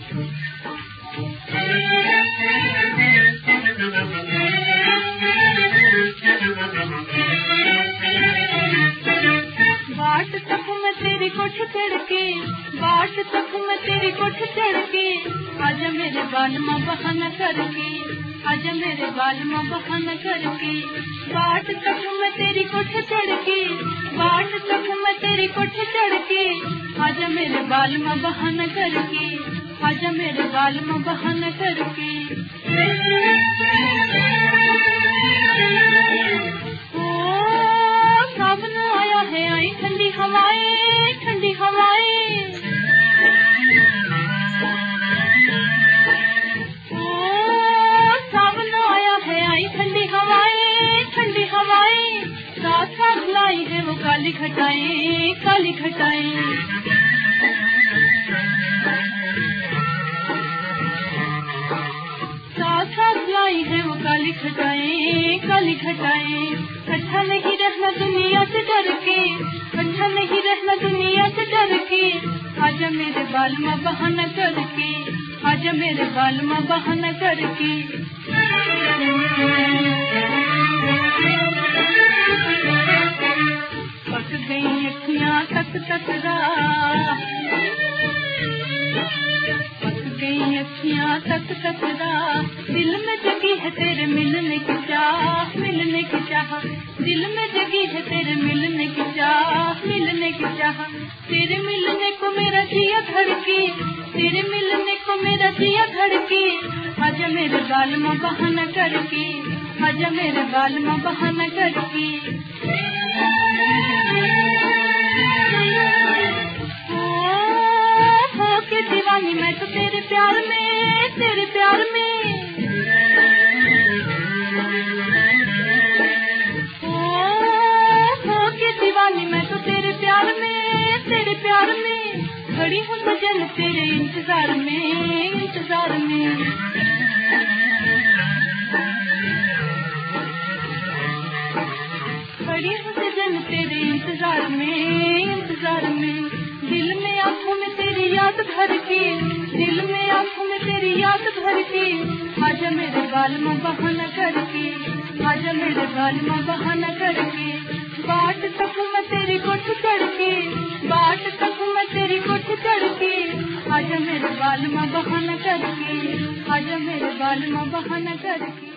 बाट तक मैं तेरी कोठ चढ़ के, बाट तक मैं तेरी कोठ चढ़ के, आजा मेरे बाल माँ बहाना करके, आजा मेरे बाल माँ बहाना करके। बाट तक मैं तेरी कोठ चढ़ के, बाट तक मैं तेरी कोठ चढ़ के, आजा मेरे बाल माँ बहाना करके, आजा मेरे बाल माँ बहाना करके। सावन आया है आई ठंडी हवाएं, ठंडी हवाएं। सावन आया है आई ठंडी हवाएं, ठंडी हवाएं। साथ साथ लाई है वो काली घटाएं, काली घटाएं। साथ लाई है वो काली घटाएं, काली घटाएं। कट्ठा नहीं रहना दुनिया से डर के, कट्ठा नहीं रहना दुनिया से डर के, आजा मेरे बाल माँ बहाना करके, आजा मेरे बाल माँ बहाना करके। पक गई अखियाँ तक तक राह, पक गई अखियाँ तक तक राह। दिल में जगी है तेरे मिलने की चाह, मिलने की चाह। दिल में जगी है तेरे मिलने की चाह, मिलने की चाह। तेरे मिलने को मेरा जिया धड़के, तेरे मिलने को मेरा जिया धड़के, आजा मेरे बाल माँ बहाना करके, आजा मेरे बाल माँ बहाना करके। हो के दीवानी मैं तो तेरे प्यार में, तेरे प्यार में। हो के दीवानी मैं तो तेरे प्यार में, तेरे प्यार में। खड़ी हूँ सजन तेरे इंतजार में, इंतजार में। खड़ी हूँ सजन तेरे इंतजार में, इंतजार में। दिल में आँखों में तेरी याद भर के, दिल में आँखों में तेरी याद भर के, आजा मेरे बाल माँ बहाना करके, आजा मेरे बाल माँ बहाना करके। बाट तक मैं तेरी कोठ चढ़ के, बाट तक मैं तेरी कोठ चढ़ के, आजा मेरे बाल माँ बहाना करके, आजा मेरे बाल माँ बहाना करके।